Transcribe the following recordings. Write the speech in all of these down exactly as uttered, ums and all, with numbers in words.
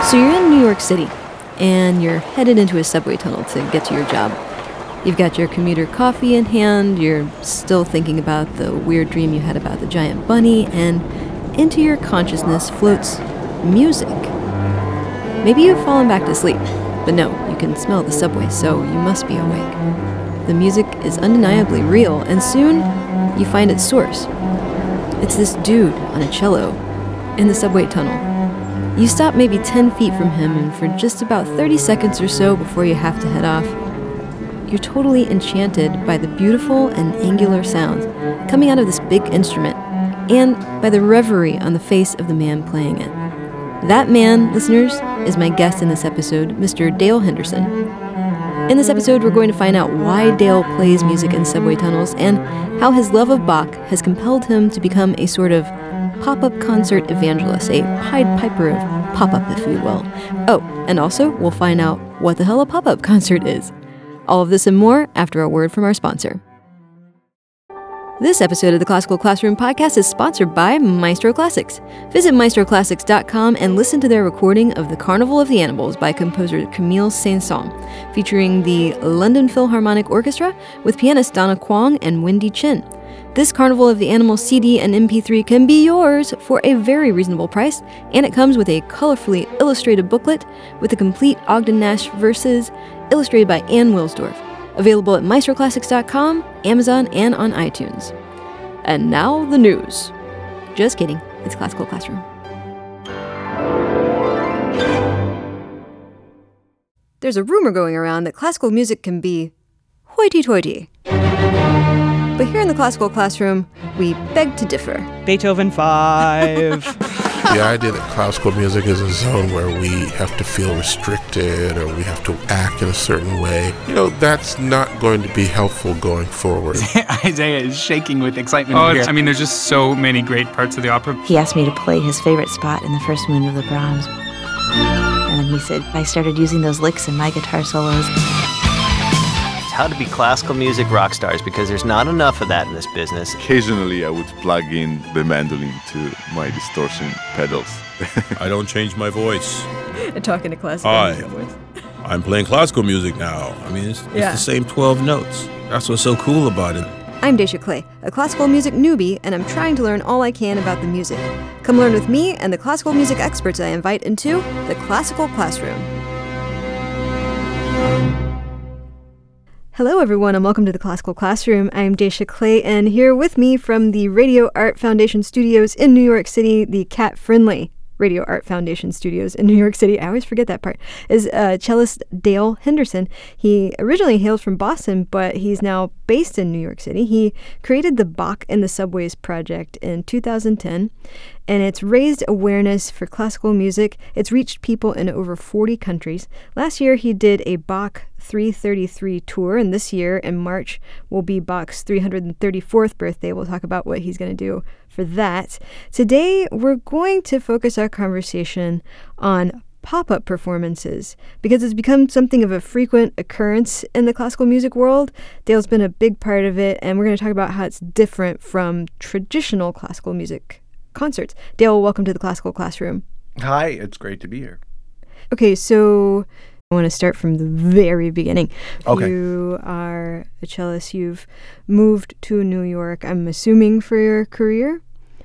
So you're in New York City, and you're headed into a subway tunnel to get to your job. You've got your commuter coffee in hand, you're still thinking about the weird dream you had about the giant bunny, and into your consciousness floats music. Maybe you've fallen back to sleep, but no, you can smell the subway, so you must be awake. The music is undeniably real, and soon you find its source. It's this dude on a cello in the subway tunnel. You stop maybe ten feet from him, and for just about thirty seconds or so before you have to head off, you're totally enchanted by the beautiful and angular sounds coming out of this big instrument, and by the reverie on the face of the man playing it. That man, listeners, is my guest in this episode, Mister Dale Henderson. In this episode, we're going to find out why Dale plays music in subway tunnels and how his love of Bach has compelled him to become a sort of pop-up concert evangelist, a Pied Piper of pop-up, if you will. Oh, and also, we'll find out what the hell a pop-up concert is. All of this and more after a word from our sponsor. This episode of the Classical Classroom podcast is sponsored by Maestro Classics. Visit maestro classics dot com and listen to their recording of The Carnival of the Animals by composer Camille Saint-Saëns, featuring the London Philharmonic Orchestra with pianist Donna Kwong and Wendy Chin. This Carnival of the Animals C D and M P three can be yours for a very reasonable price, and it comes with a colorfully illustrated booklet with the complete Ogden Nash verses illustrated by Ann Wilsdorf. Available at maestro classics dot com, Amazon, and on iTunes. And now the news. Just kidding, it's Classical Classroom. There's a rumor going around that classical music can be hoity-toity. But here in the Classical Classroom, we beg to differ. Beethoven five. The idea that classical music is a zone where we have to feel restricted or we have to act in a certain way, you know, that's not going to be helpful going forward. Isaiah is shaking with excitement. Oh, here. I mean, there's just so many great parts of the opera. He asked me to play his favorite spot in the first movement of the Brahms. And then he said, I started using those licks in my guitar solos. How to be classical music rock stars, because there's not enough of that in this business. Occasionally I would plug in the mandolin to my distortion pedals. I don't change my voice. Talking to classical Hi. music voice. I'm playing classical music now. I mean, it's, it's Yeah. the same twelve notes. That's what's so cool about it. I'm Daisha Clay, a classical music newbie, and I'm trying to learn all I can about the music. Come learn with me and the classical music experts I invite into the Classical Classroom. Hello, everyone, and welcome to the Classical Classroom. I'm Daisha Clay, and here with me from the Radio Art Foundation Studios in New York City, the cat-friendly Radio Art Foundation Studios in New York City, I always forget that part, is uh, cellist Dale Henderson. He originally hails from Boston, but he's now based in New York City. He created the Bach in the Subways project in two thousand ten, and it's raised awareness for classical music. It's reached people in over forty countries. Last year, he did a Bach three thirty-three tour, and this year in March will be Bach's three hundred thirty-fourth birthday. We'll talk about what he's going to do for that. Today, we're going to focus our conversation on pop-up performances because it's become something of a frequent occurrence in the classical music world. Dale's been a big part of it, and we're going to talk about how it's different from traditional classical music concerts. Dale, welcome to the Classical Classroom. Hi, it's great to be here. Okay, so I want to start from the very beginning. Okay. You are a cellist. You've moved to New York, I'm assuming, for your career?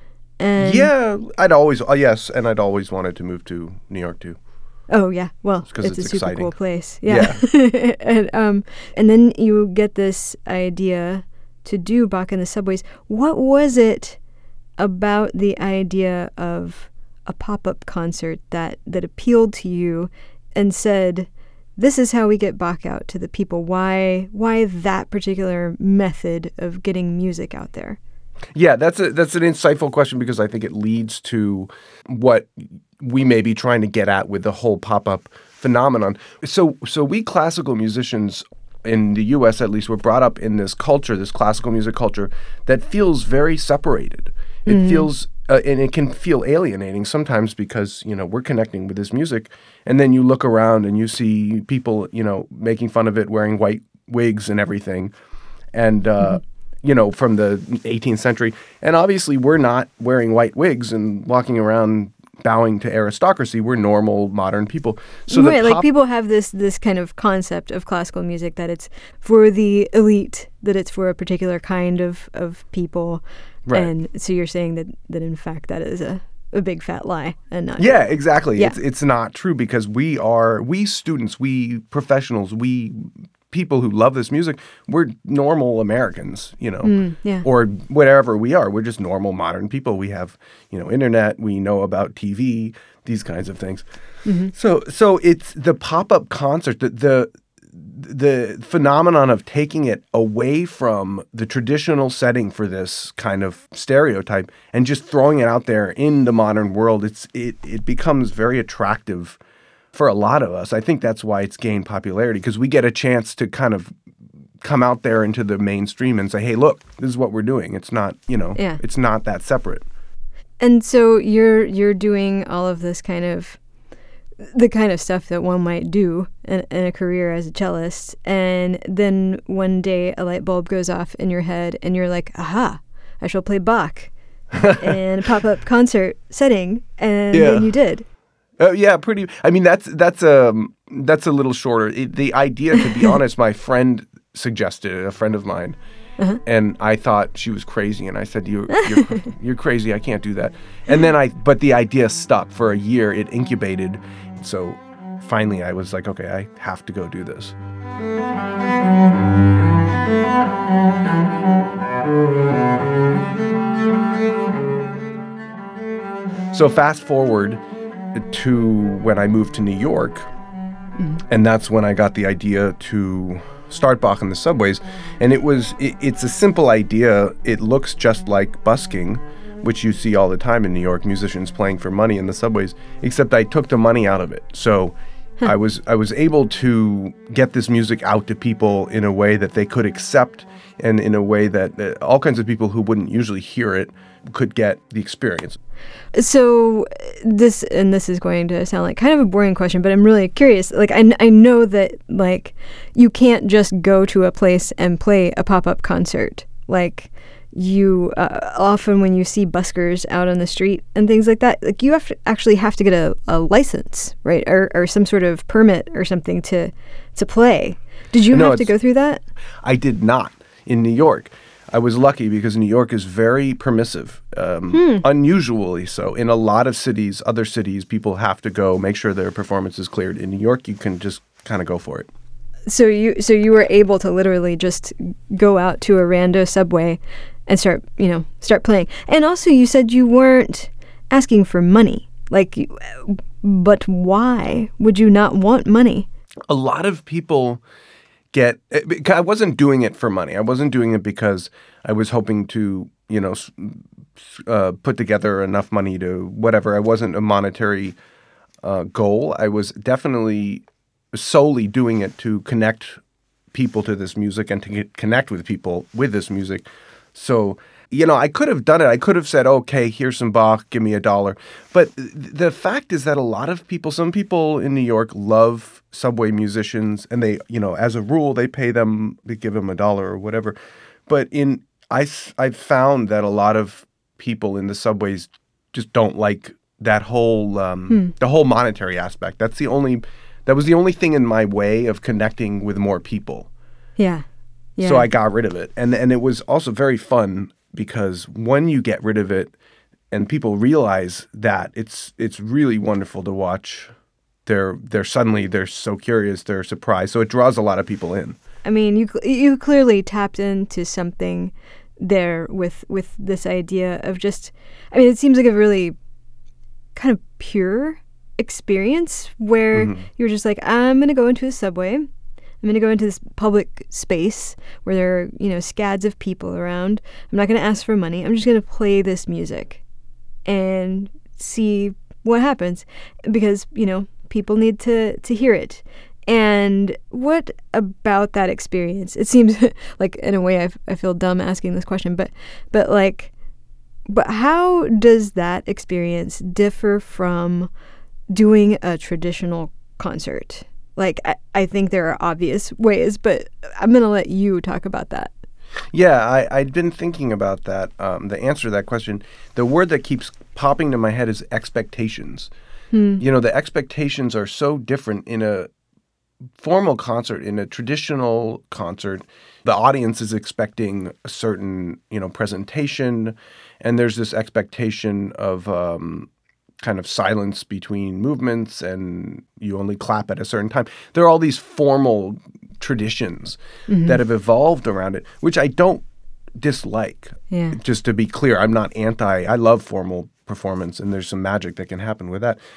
And Yeah, I'd always, uh, yes, and I'd always wanted to move to New York too. Oh, yeah. Well, It's 'cause it's, it's a super exciting. cool place. Yeah. and, um, and then you get this idea to do Bach in the Subways. What was it about the idea of a pop-up concert that, that appealed to you and said, this is how we get Bach out to the people? Why why that particular method of getting music out there? Yeah, that's a that's an insightful question because I think it leads to what we may be trying to get at with the whole pop-up phenomenon. So so we classical musicians in the U S at least were brought up in this culture, this classical music culture that feels very separated. It Mhm. feels uh, and it can feel alienating sometimes because, you know, we're connecting with this music and then you look around and you see people, you know, making fun of it, wearing white wigs and everything. And uh, you know, from the eighteenth century. And obviously we're not wearing white wigs and walking around bowing to aristocracy. We're normal, modern people. So right, the like pop- people have this this kind of concept of classical music that it's for the elite, that it's for a particular kind of, of people. Right. And so you're saying that, that in fact that is a, a big fat lie and not Yeah, exactly. Yeah. It's it's not true because we are we students, we professionals, we people who love this music, we're normal Americans, you know, Mm, yeah. or whatever we are. We're just normal modern people. We have, you know, internet. We know about T V, these kinds of things. Mm-hmm. So so it's the pop-up concert, the, the the phenomenon of taking it away from the traditional setting for this kind of stereotype and just throwing it out there in the modern world. It's it it becomes very attractive for a lot of us. I think that's why it's gained popularity, because we get a chance to kind of come out there into the mainstream and say, hey, look, this is what we're doing. It's not, you know, Yeah. it's not that separate. And so you're you're doing all of this kind of the kind of stuff that one might do in, in a career as a cellist, and then one day a light bulb goes off in your head and you're like, aha, I shall play Bach in a pop-up concert setting, and Yeah. then you did. Oh yeah, pretty. I mean, that's that's um that's a little shorter. It, the idea, to be honest, my friend suggested it, a friend of mine, Uh-huh. and I thought she was crazy, and I said, "You're you're, cr- you're crazy. I can't do that." And then I, but the idea stuck for a year. It incubated, so finally I was like, "Okay, I have to go do this." So fast forward to when I moved to New York, Mm-hmm. and that's when I got the idea to start Bach in the Subways. And it was it, it's a simple idea. It looks just like busking, which you see all the time in New York, musicians playing for money in the subways, except I took the money out of it. So I was I was able to get this music out to people in a way that they could accept, and in a way that uh, all kinds of people who wouldn't usually hear it could get the experience. So this, and this is going to sound like kind of a boring question, but I'm really curious. Like, I, I know that, like, you can't just go to a place and play a pop-up concert. Like, you, uh, often when you see buskers out on the street and things like that, like, you have to actually have to get a, a license, right? Or, or some sort of permit or something to, to play. Did you No, have to it's- go through that? I did not in New York. I was lucky because New York is very permissive, um, unusually so. In a lot of cities, other cities, people have to go make sure their performance is cleared. In New York, you can just kind of go for it. So you, so you were able to literally just go out to a rando subway and start, you know, start playing. And also, you said you weren't asking for money. Like, you- but why would you not want money? A lot of people get I wasn't doing it for money. I wasn't doing it because I was hoping to, you know, s- uh, put together enough money to whatever. I wasn't a monetary uh, goal. I was definitely solely doing it to connect people to this music and to get, connect with people with this music. So, you know, I could have done it. I could have said, okay, here's some Bach, give me a dollar. But th- the fact is that a lot of people, some people in New York love subway musicians, and they, you know, as a rule, they pay them, they give them a dollar or whatever. But in, I, s- I've found that a lot of people in the subways just don't like that whole, um, Hmm. the whole monetary aspect. That's the only, that was the only thing in my way of connecting with more people. Yeah. Yeah. So I got rid of it. And and it was also very fun because when you get rid of it and people realize that, it's it's really wonderful to watch. They're they're suddenly they're so curious, they're surprised. So it draws a lot of people in. I mean, you cl- you clearly tapped into something there with with this idea of just, I mean, it seems like a really kind of pure experience where Mhm. you're just like, I'm going to go into a subway. I'm going to go into this public space where there are, you know, scads of people around. I'm not going to ask for money. I'm just going to play this music and see what happens because, you know, people need to, to hear it. And what about that experience? It seems like, in a way, I, I feel dumb asking this question, but, but like, but how does that experience differ from doing a traditional concert? Like, I, I think there are obvious ways, but I'm going to let you talk about that. Yeah, I, I'd been thinking about that. Um, the answer to that question, the word that keeps popping to my head is expectations. Hmm. You know, the expectations are so different in a formal concert. In a traditional concert, the audience is expecting a certain, you know, presentation, and there's this expectation of um, kind of silence between movements, and you only clap at a certain time. There are all these formal traditions Mm-hmm. that have evolved around it, which I don't dislike. Yeah. Just to be clear, I'm not anti. I love formal performance, and there's some magic that can happen with that.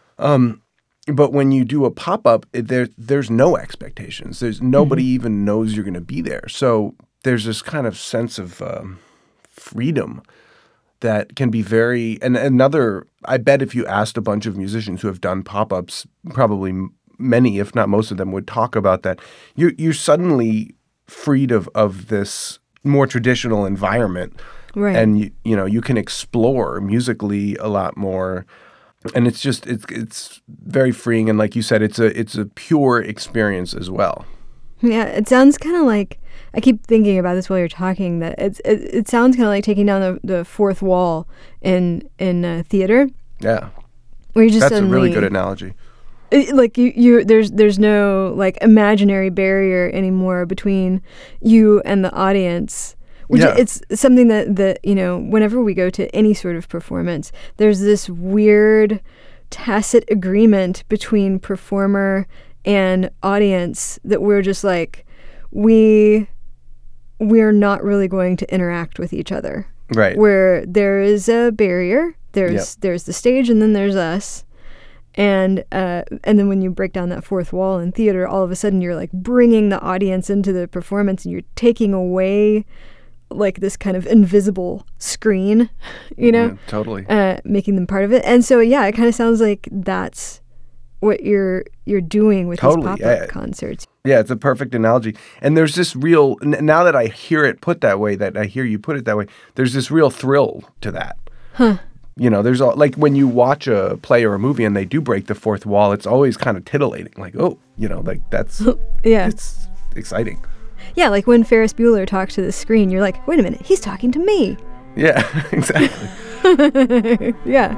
Um, but when you do a pop-up, it, there there's no expectations. There's nobody Mm-hmm. even knows you're going to be there. So there's this kind of sense of um, freedom that can be very. And another, I bet if you asked a bunch of musicians who have done pop-ups, probably m- many, if not most of them, would talk about that. You're you're suddenly freed of of this more traditional environment, Right. and you, you know you can explore musically a lot more. And it's just it's it's very freeing, and like you said, it's a it's a pure experience as well. Yeah, it sounds kind of like, I keep thinking about this while you're talking, that it's, it, it sounds kind of like taking down the, the fourth wall in in uh, theater. Yeah, Where you just that's a suddenly, really good analogy. it, like you, you there's there's no like imaginary barrier anymore between you and the audience. Which Yeah. it's something that, that, you know, whenever we go to any sort of performance, there's this weird tacit agreement between performer and audience that we're just like, we, we're not really going to interact with each other. Right. Where there is a barrier, there's Yep. there's the stage, and then there's us. And uh, and then when you break down that fourth wall in theater, all of a sudden you're like bringing the audience into the performance, and you're taking away like this kind of invisible screen, you know, Yeah, totally. uh, making them part of it. And so, yeah, it kind of sounds like that's what you're you're doing with Totally, these pop-up yeah. concerts. Yeah, it's a perfect analogy. And there's this real, n- now that I hear it put that way, that I hear you put it that way, there's this real thrill to that. Huh. You know, there's all, like when you watch a play or a movie and they do break the fourth wall, it's always kind of tittillating. Like, oh, you know, like that's, Yeah. it's exciting. Yeah, like when Ferris Bueller talks to the screen, you're like, wait a minute, he's talking to me. Yeah, exactly. Yeah.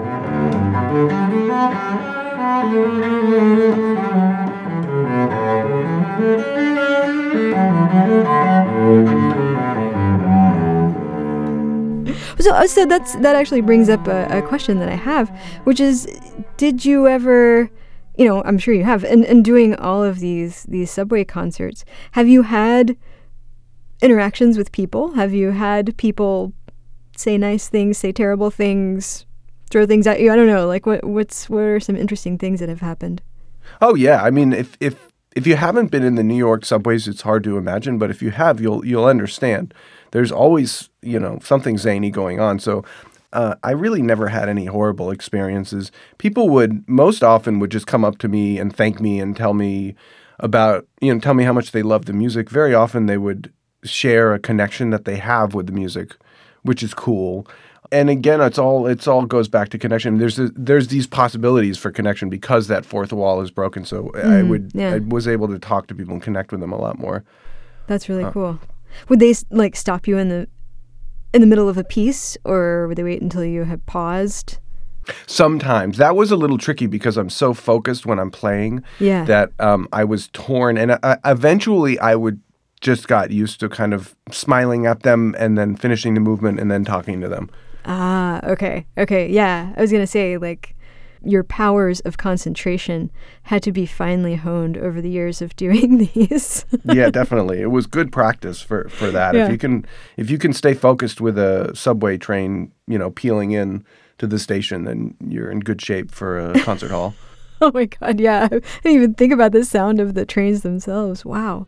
So, so that's that actually brings up a, a question that I have, which is, did you ever, you know, I'm sure you have, in, in doing all of these these Subway concerts, have you had interactions with people? Have you had people say nice things, say terrible things, throw things at you? I don't know. Like, what what's what are some interesting things that have happened? Oh yeah, I mean, if if if you haven't been in the New York subways, it's hard to imagine. But if you have, you'll you'll understand. There's always, you know, something zany going on. So uh, I really never had any horrible experiences. People would most often would just come up to me and thank me and tell me about, you know, tell me how much they love the music. Very often they would share a connection that they have with the music, which is cool. And again, it's all it's all goes back to connection. There's a, there's these possibilities for connection because that fourth wall is broken. So I Mm, would yeah. I was able to talk to people and connect with them a lot more. That's really Uh, cool. Would they like stop you in the in the middle of a piece, or would they wait until you had paused? Sometimes that was a little tricky because I'm so focused when I'm playing Yeah. that um, I was torn, and I, eventually I would just got used to kind of smiling at them and then finishing the movement and then talking to them. Ah, okay. Okay, yeah. I was going to say, like, your powers of concentration had to be finely honed over the years of doing these. Yeah, definitely. It was good practice for, for that. Yeah. If you can if you can stay focused with a subway train, you know, peeling in to the station, then you're in good shape for a concert hall. Oh my God, yeah. I didn't even think about the sound of the trains themselves. Wow.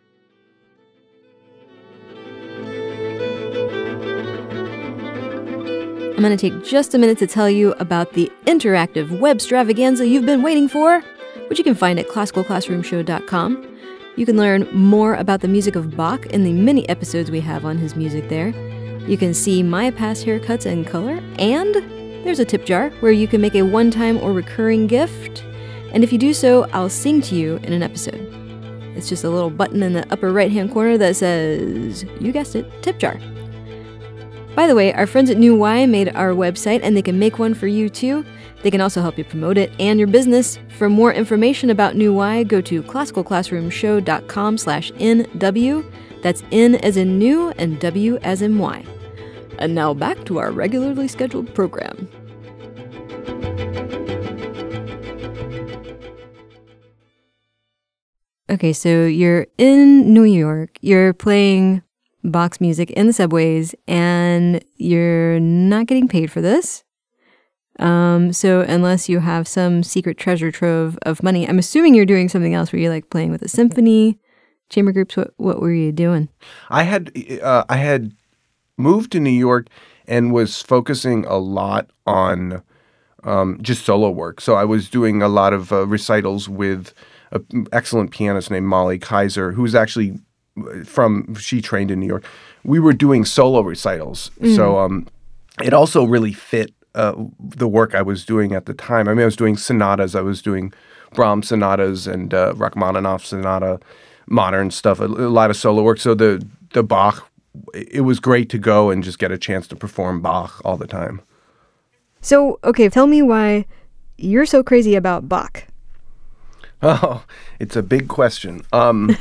I'm going to take just a minute to tell you about the interactive web stravaganza you've been waiting for, which you can find at classical classroom show dot com. You can learn more about the music of Bach in the many episodes we have on his music there. You can see my past haircuts in color, and there's a tip jar where you can make a one-time or recurring gift. And if you do so, I'll sing to you in an episode. It's just a little button in the upper right-hand corner that says, you guessed it, tip jar. By the way, our friends at New Y made our website, and they can make one for you too. They can also help you promote it and your business. For more information about New Y, go to classicalclassroomshow.com slash NW. That's N as in new and W as in Y. And now back to our regularly scheduled program. Okay, so you're in New York, you're playing Bach's music in the subways, and you're not getting paid for this. Um, so unless you have some secret treasure trove of money, I'm assuming you're doing something else. Were you like playing with a symphony, chamber groups? What what were you doing? I had uh, I had moved to New York and was focusing a lot on um, just solo work. So I was doing a lot of uh, recitals with an excellent pianist named Molly Kaiser, who's actually from, she trained in New York. We were doing solo recitals. Mm. So um, it also really fit uh, the work I was doing at the time. I mean, I was doing sonatas. I was doing Brahms sonatas and uh, Rachmaninoff sonata, modern stuff, a, a lot of solo work. So the, the Bach, it was great to go and just get a chance to perform Bach all the time. So, okay, tell me why you're so crazy about Bach. Oh, it's a big question. Um,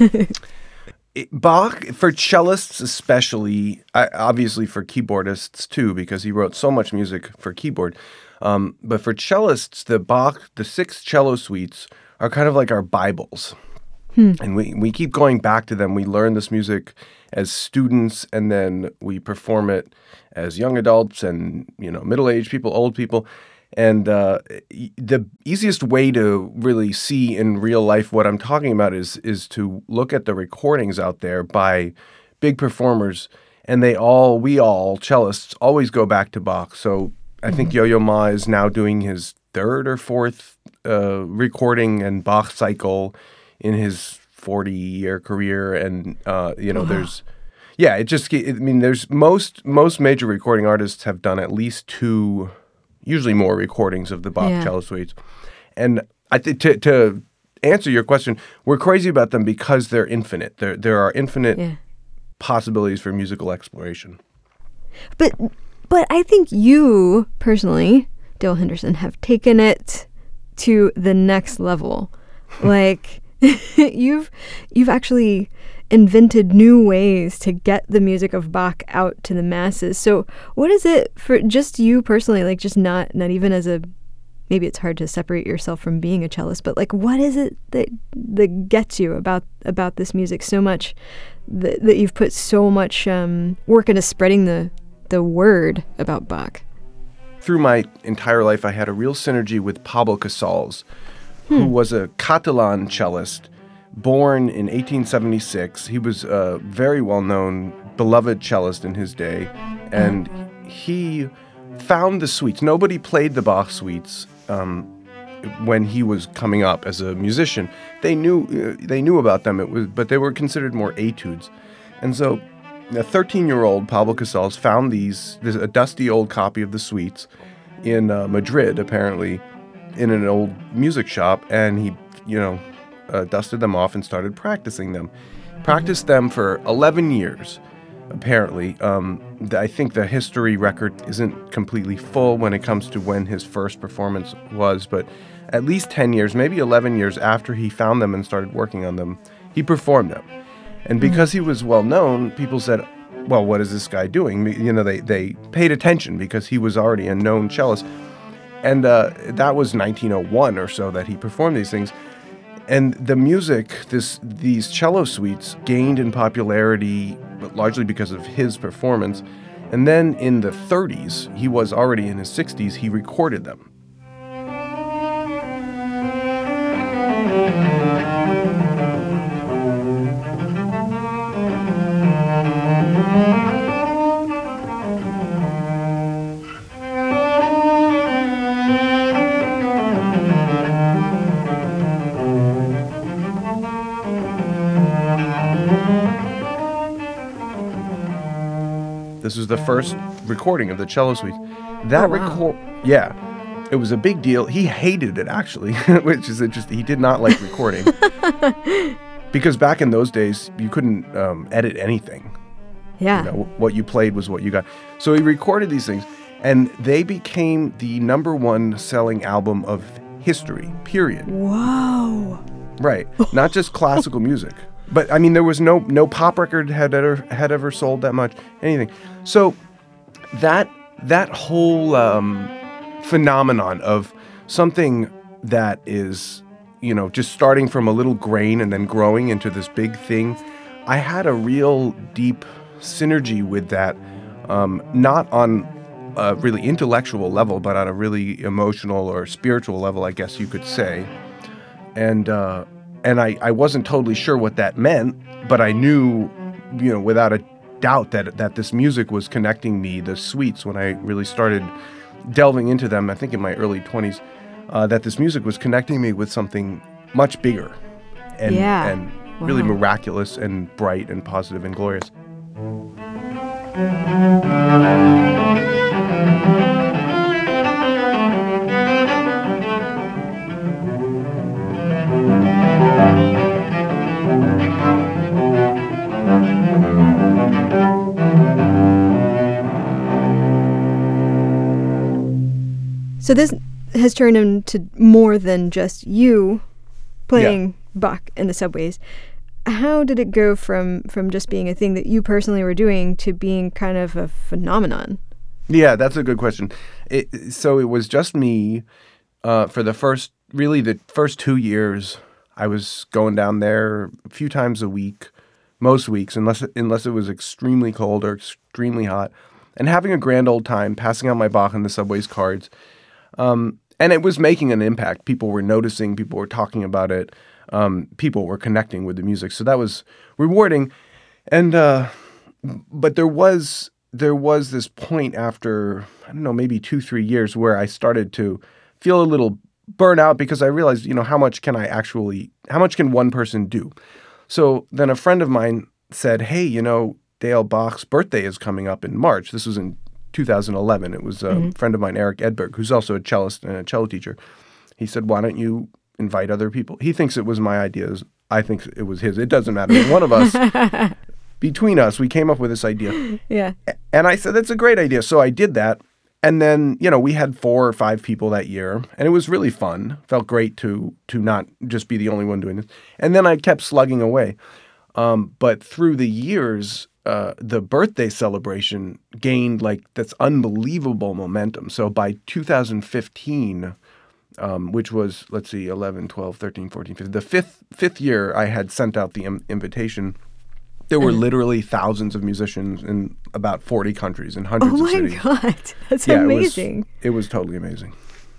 it, Bach, for cellists especially, I, obviously for keyboardists too, because he wrote so much music for keyboard. Um, but for cellists, the Bach, the six cello suites are kind of like our Bibles. Hmm. And we, we keep going back to them. We learn this music as students, and then we perform it as young adults and, you know, middle-aged people, old people. And uh, the easiest way to really see in real life what I'm talking about is is to look at the recordings out there by big performers, and they all, we all, cellists, always go back to Bach. So I mm-hmm. think Yo-Yo Ma is now doing his third or fourth uh, recording and Bach cycle in his forty-year career, and uh, you know, wow. there's, yeah, it just, I mean, there's most most major recording artists have done at least two. Usually more recordings of the Bach yeah. cello suites. And I th- to, to answer your question, we're crazy about them because they're infinite. There there are infinite yeah. possibilities for musical exploration. But but I think you, personally, Dale Henderson, have taken it to the next level. Like, you've you've actually invented new ways to get the music of Bach out to the masses. So what is it for just you personally, like just not not even as a, maybe it's hard to separate yourself from being a cellist, but like what is it that that gets you about about this music so much that, that you've put so much um, work into spreading the the word about Bach? Through my entire life, I had a real synergy with Pablo Casals, hmm. who was a Catalan cellist, born in eighteen seventy-six. He was a very well-known, beloved cellist in his day, and he found the suites. Nobody played the Bach suites um, when he was coming up as a musician. They knew uh, they knew about them, it was, but they were considered more etudes. And so a thirteen-year-old Pablo Casals found these, this, a dusty old copy of the suites in uh, Madrid, apparently, in an old music shop, and he, you know, Uh, dusted them off and started practicing them. Practiced them for eleven years, apparently. Um, I think the history record isn't completely full when it comes to when his first performance was, but at least ten years, maybe eleven years after he found them and started working on them, he performed them. And because he was well known, people said, well, what is this guy doing? You know, they, they paid attention because he was already a known cellist. And uh, that was nineteen oh one or so that he performed these things. And the music, this these cello suites gained in popularity largely because of his performance. And then in the thirties, he was already in his sixties, he recorded them. This was the first recording of the cello suite. That oh, wow. record, yeah, it was a big deal. He hated it actually, which is interesting. He did not like recording because back in those days you couldn't um, edit anything. Yeah. You know, what you played was what you got. So he recorded these things, and they became the number one selling album of history, period. Whoa. Right. Not just classical music. But I mean, there was no no pop record had ever had ever sold that much, anything. So that that whole um, phenomenon of something that is, you know, just starting from a little grain and then growing into this big thing, I had a real deep synergy with that, um, not on a really intellectual level, but on a really emotional or spiritual level, I guess you could say. And uh, and I, I wasn't totally sure what that meant, but I knew, you know, without a doubt that that this music was connecting me, the suites, when I really started delving into them, I think in my early twenties, uh, that this music was connecting me with something much bigger and, yeah. and really Wow. miraculous and bright and positive and glorious. So this has turned into more than just you playing Yeah. Bach in the subways. How did it go from, from just being a thing that you personally were doing to being kind of a phenomenon? Yeah, that's a good question. It, so it was just me uh, for the first, really the first two years. I was going down there a few times a week, most weeks, unless unless it was extremely cold or extremely hot, and having a grand old time, passing out my Bach in the subways cards. Um, and it was making an impact. People were noticing, people were talking about it, um, people were connecting with the music. So that was rewarding. And uh, but there was there was this point after, I don't know, maybe two, three years where I started to feel a little burnout because I realized, you know, how much can I actually, how much can one person do? So then a friend of mine said, hey, you know, Dale Bach's birthday is coming up in March. This was in two thousand eleven. It was a Mm-hmm. friend of mine, Eric Edberg, who's also a cellist and a cello teacher. He said, why don't you invite other people? He thinks it was my ideas. I think it was his. It doesn't matter. One of us, between us, we came up with this idea. Yeah. And I said, that's a great idea. So I did that. And then, you know, we had four or five people that year, and it was really fun. Felt great to to not just be the only one doing this. And then I kept slugging away. Um, but through the years, uh, the birthday celebration gained like this unbelievable momentum. So by two thousand fifteen, um, which was, let's see, eleven, twelve, thirteen, fourteen, fifteen, the fifth fifth year I had sent out the im- invitation, there were literally thousands of musicians in about forty countries in hundreds Oh of my cities. God. That's Yeah, amazing. It was, it was totally amazing.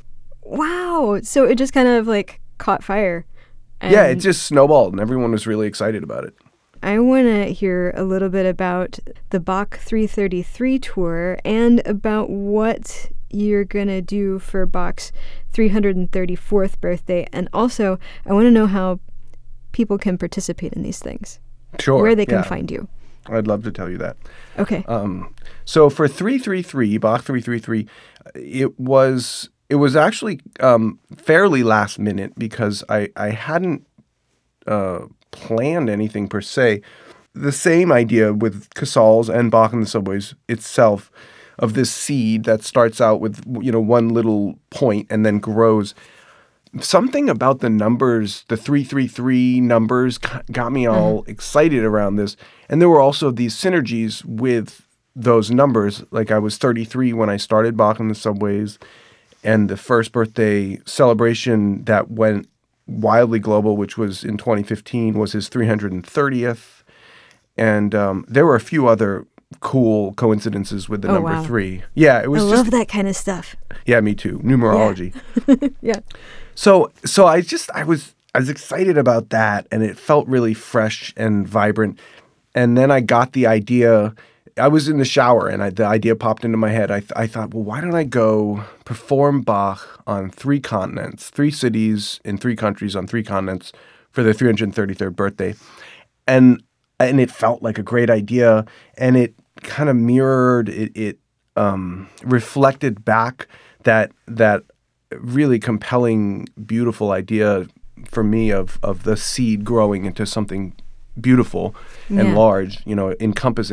Wow. So it just kind of like caught fire. Yeah, it And just snowballed, and everyone was really excited about it. I want to hear a little bit about the Bach three thirty-three tour and about what you're going to do for Bach's three hundred thirty-fourth birthday. And also, I want to know how people can participate in these things. Sure. Where they can yeah. find you. I'd love to tell you that. Okay. Um, so for three thirty-three, Bach three thirty-three, it was it was actually um, fairly last minute because I, I hadn't uh, planned anything per se. The same idea with Casals and Bach in the Subways itself of this seed that starts out with, you know, one little point and then grows. Something about the numbers, the three three three numbers got me all excited around this. And there were also these synergies with those numbers. Like I was thirty-three when I started Bach in the Subways, and the first birthday celebration that went wildly global, which was in twenty fifteen, was his three hundred thirtieth. And um, there were a few other cool coincidences with the Oh, number wow. three. Yeah, it was I just love that kind of stuff. yeah, me too. Numerology. Yeah. So so I just I was I was excited about that, and it felt really fresh and vibrant. And then I got the idea. I was in the shower, and I, the idea popped into my head. I th- I thought, well, why don't I go perform Bach on three continents, three cities in three countries on three continents for the three hundred thirty-third birthday, and and it felt like a great idea, and it kind of mirrored it. It um, reflected back that that. really compelling, beautiful idea for me of of the seed growing into something beautiful and Yeah. large, you know, encompassing.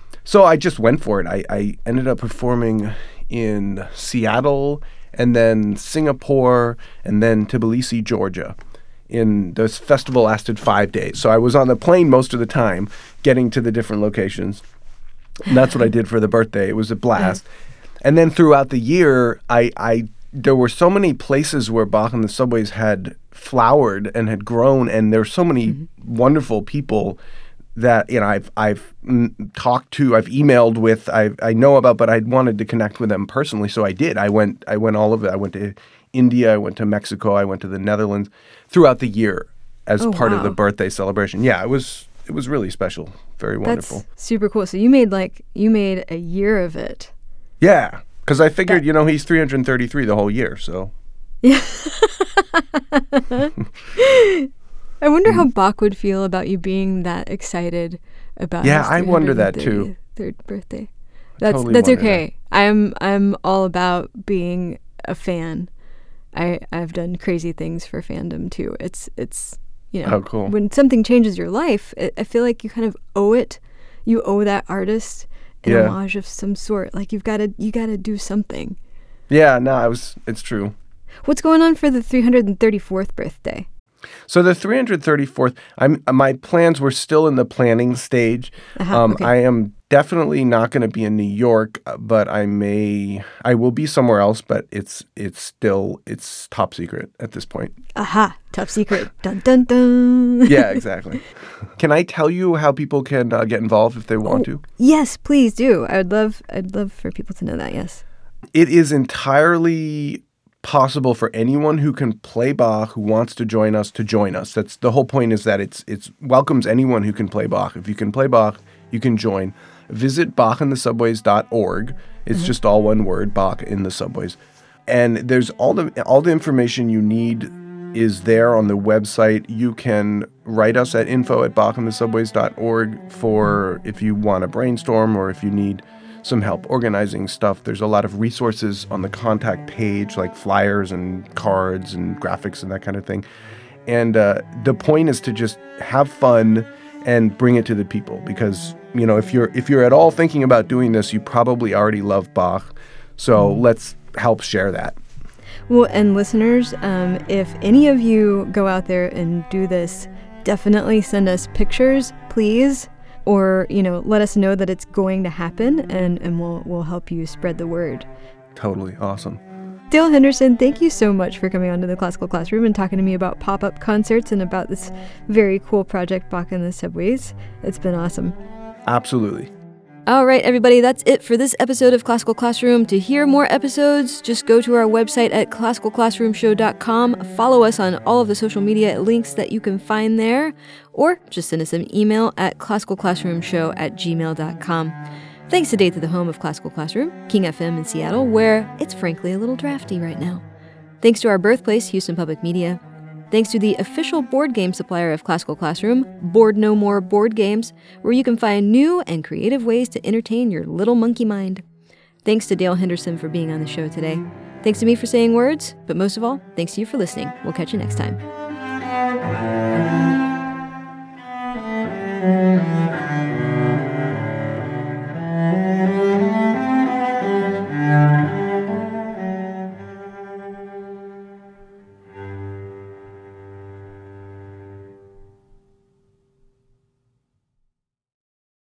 so I just went for it. I, I ended up performing in Seattle and then Singapore and then Tbilisi, Georgia. In this festival lasted five days. So I was on the plane most of the time, getting to the different locations. And that's what I did for the birthday. It was a blast. Yeah. And then throughout the year, I, I there were so many places where Bach and the Subways had flowered and had grown, and there were so many mm-hmm. wonderful people that you know I've I've mm, talked to, I've emailed with, I I know about, but I wanted to connect with them personally, so I did. I went I went all over. I went to India, I went to Mexico, I went to the Netherlands throughout the year as oh, part wow. of the birthday celebration. Yeah, it was it was really special, very wonderful. That's super cool. So you made like you made a year of it. Yeah, because I figured, that- you know, he's three hundred thirty-three the whole year, so. Yeah. I wonder how Bach would feel about you being that excited about yeah, his I wonder that too. Third birthday. That's Totally that's wonder okay. That. I'm I'm all about being a fan. I I've done crazy things for fandom too. It's it's you know oh, cool. when something changes your life, it, I feel like you kind of owe it. You owe that artist an yeah. homage of some sort. Like you've got to you got to do something. Yeah, no, I was. It's true. What's going on for the three hundred thirty-fourth birthday? So the three hundred thirty-fourth, I'm my plans were still in the planning stage. Uh-huh, um, okay. I am definitely not going to be in New York, but I may, I will be somewhere else. But it's it's still it's top secret at this point. Aha! Top secret. Dun dun dun. Yeah, exactly. Can I tell you how people can uh, get involved if they want oh, to? Yes, please do. I would love I'd love for people to know that. Yes. It is entirely possible for anyone who can play Bach, who wants to join us, to join us. That's the whole point, is that it's it's welcomes anyone who can play Bach. If you can play Bach, you can join. Visit bach in the subways dot org. It's mm-hmm. just all one word, Bach in the Subways. And there's all the all the information you need is there on the website. You can write us at info at bach in the subways dot org for if you want to brainstorm or if you need some help organizing stuff. There's a lot of resources on the contact page, like flyers and cards and graphics and that kind of thing. And uh, the point is to just have fun and bring it to the people, because you know if you're if you're at all thinking about doing this, you probably already love Bach. So mm. let's help share that. Well, and listeners, um, if any of you go out there and do this, definitely send us pictures, please. Or, you know, let us know that it's going to happen, and, and we'll we'll help you spread the word. Totally awesome. Dale Henderson, thank you so much for coming onto the Classical Classroom and talking to me about pop-up concerts and about this very cool project, Bach in the Subways. It's been awesome. Absolutely. All right, everybody, that's it for this episode of Classical Classroom. To hear more episodes, just go to our website at classical classroom show dot com. Follow us on all of the social media links that you can find there, or just send us an email at classical classroom show at gmail dot com. Thanks today to the home of Classical Classroom, King F M in Seattle, where it's frankly a little drafty right now. Thanks to our birthplace, Houston Public Media. Thanks to the official board game supplier of Classical Classroom, Board No More Board Games, where you can find new and creative ways to entertain your little monkey mind. Thanks to Dale Henderson for being on the show today. Thanks to me for saying words, but most of all, thanks to you for listening. We'll catch you next time.